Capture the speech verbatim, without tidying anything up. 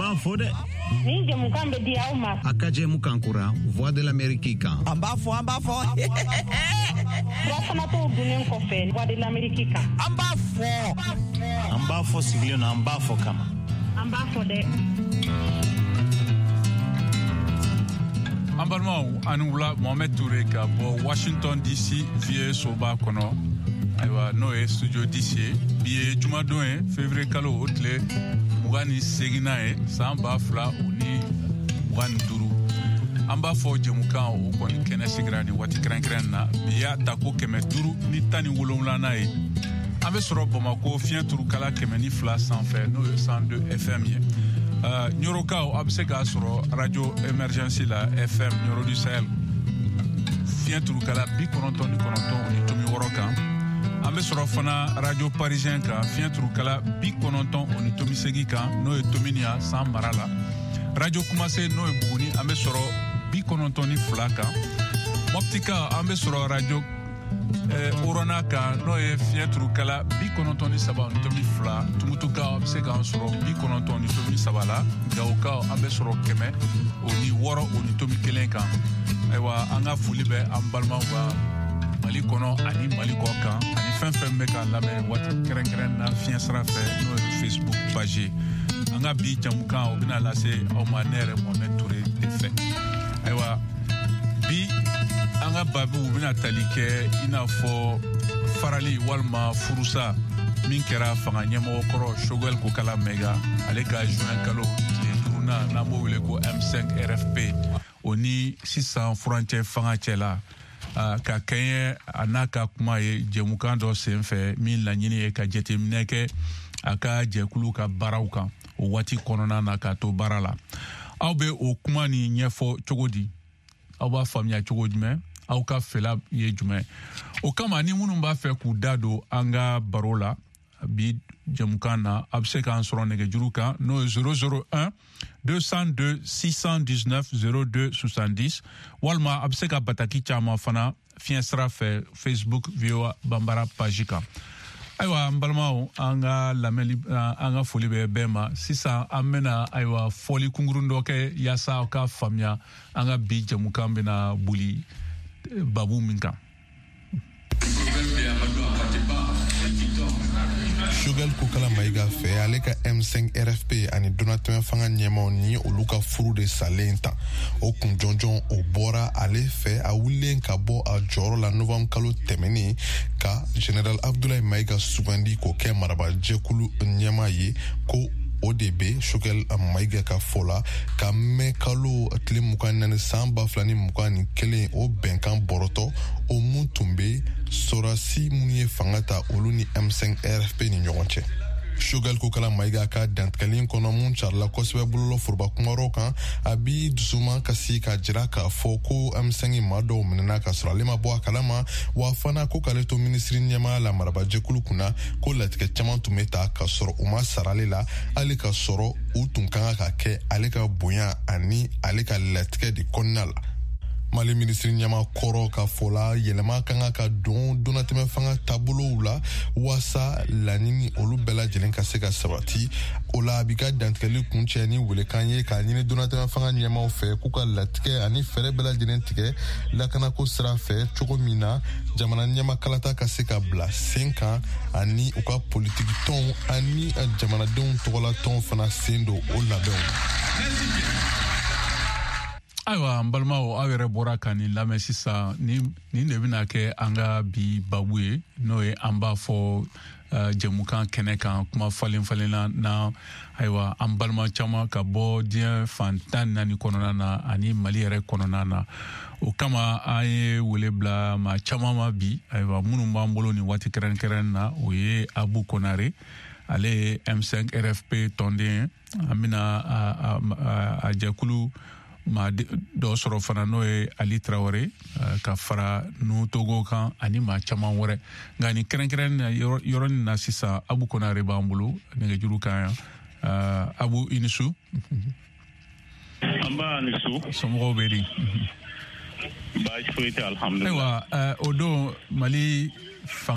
Amba fode. Ni jamukan be dia uma. Akaje mukankura, voix de l'Amérique. Amba fo, amba fo. Wasana to dunen ko fe, voix de l'Amérique. Amba fo. Amba fo siglio na amba fo kama. Amba fode. Ambalmao anula Mohamed Touré ka bo Washington D C vie soba kono. Aywa no e studio D C biye juma doe février kalo otle mugani segina e samba fla uni mugani duru amba fo jemuka o kon kene sigrani wati kran kran na biya tako keme duru ni tani wolonla na e ambe soro Bamako fien turu kala keme ni fla sans faire no cent deux F M ye uh, nyoroka o abse ga soro radio emergency la F M nyoro du Sahel fien turu kala bi kononton ni kononton ni tomi woroka ambe soro fana radio parisien ka fien turu kala bi kononton oni tomi segi ka no e tominia san marala radio kumase no e buguni ambe soro bi kononton ni flaka moptika ambe soro radio eh, orona ka no e fien turu kala bi kononton ni saba oni tomi fla tumutuka amse ka soro bi kononton ni tomi sabala gauka ambe soro keme oni woro oni tomi kelenka ewa anga fulibe ambalma wa Mali kono ani Mali ko kan ani fɛn fɛn bɛ ka lamɛn waati kɛrɛnkɛrɛn na fiɲɛ sira fɛ n'o ye Facebook page an ka bi jamukan o bɛna lase aw ma ne yɛrɛ Mohamed Touré de fɛ ayiwa bi an ka baabu u bɛna tali kɛ i n'a fɔ farali walima furusa min kɛra fanga ɲɛmɔgɔ kɔrɔ Choguel Kokala Mayiga ale ka juin kalo tile duurunan n'an b'o wele ko M cinq R F P o ni sisan furancɛ fanga cɛla Uh, ka kɛɲɛ a n'a ka kuma ye jɛmukan dɔ senfɛ min laɲini ye ka jateminɛ kɛ a ka jɛkulu ka baaraw kan o waati kɔnɔna na ka to baara la aw bɛ o kuma ni ɲɛfɔ cogo di aw b'a faamuya cogo jumɛn aw ka fɛla ye jumɛn o kama ni minnu b'a fɛ k'u da don an ka baro la bi jɛmukan na a bɛ se k'an sɔrɔ nɛgɛjuru kan n'o ye zéro zéro un deux cent deux six cent dix-neuf zéro deux soixante-dix walima a bɛ se ka bataki caman fana fiɲɛ sira fɛ Facebook V O A Bambara page kan ayiwa n balimaw an ka lamɛnli an ka foli bɛ bɛɛ ma sisan an bɛna ayiwa fɔli kunkurun dɔ kɛ yaasa aw ka faamuya an ka bi jɛmukan bɛna boli babu min kan. Choguel Kokala Mayiga fɛ ale ka M cinq R F P ani donatɛmɛ fanga ɲɛmaw ni olu ka furu de salen tan o kun jɔnjɔn o bɔra ale fɛ a wulilen ka bɔ a jɔyɔrɔ la novembre kalo tɛmɛnen ka General Abdoulaye Mayiga sugandi k'o kɛ marabajɛkulu ɲɛma ye ko o de be Choguel Mayiga ka fɔ la ka mɛn kalo tile mugan ni naani san ba fila ni mugan ni kelen o bɛnkan bɔrɔtɔ o mun tun be sɔrɔsi minnu ye fanga ta olu ni M cinq R F P ni ɲɔgɔn cɛ. Choguel Kokala Mayiga ka dantigɛli kɔnɔ mun carila kosɛbɛ bololɔ foroba kumayɔrɔ kan a bi dusuma kasi ka jira k'a fɔ ko M cinq maa dɔw minɛna ka sɔrɔ ale ma bɔ a kalama wa fana ko k'ale to minisiri ɲɛmaya la marabajɛkulu kunna ko latigɛ caman tun bɛ ta ka sɔrɔ u ma sara ale la hali ka sɔrɔ u tun kan ka kɛ ale ka bonya ani ale ka latigɛ de kɔnɔna la. Mali ministri ɲɛma kɔrɔ ka fɔ la yɛlɛma kan ka don donatɛmɛ fanga taabolow la waasa laɲini olu bɛɛ lajɛlen ka se ka sabati o la a bi ka dantigɛli kuncɛ ni welekan ye k'a ɲini donatɛmɛ fanga ɲɛmaw fɛ k'u ka latigɛ ani fɛɛrɛ bɛɛ lajɛlen tigɛ lakanako sira fɛ cogo min na jamana ɲɛma kalata ka se ka bila sen kan ani u ka politiki tɔnw ani jamanadenw tɔgɔla tɔnw fana sen don o labɛnw. Ayiwa n balimaw aw yɛrɛ bɔra ka nin lamɛn sisan nin de bɛna kɛ an ka bi babu ye n'o ye an b'a fɔ jɛmukan kɛnɛ kan kuma falen falenna na ayiwa an balima caman ka bɔ diɲɛ fan tan naani kɔnɔna na ani Mali yɛrɛ kɔnɔna na o kama an ye wele bila maa caman ma bi ayiwa minnu b'an bolo nin waati kɛrɛnkɛrɛn na o ye Abu Konare ale ye M cinq R F P tɔnden an bɛna a jɛkulu maa dɔ sɔrɔ fana n'o ye Ali Traoré ka fara Nu Togo kan ani maa caman wɛrɛ nka nin kɛrɛnkɛrɛn na yɔrɔnin na sisan Abu Konare b'an bolo nɛgɛjuru kan yan Abu i ni su. An b'a ni su. Somɔgɔw bɛ di. Baasi foyi tɛ alhamdulilayi. Ayiwa o don Mali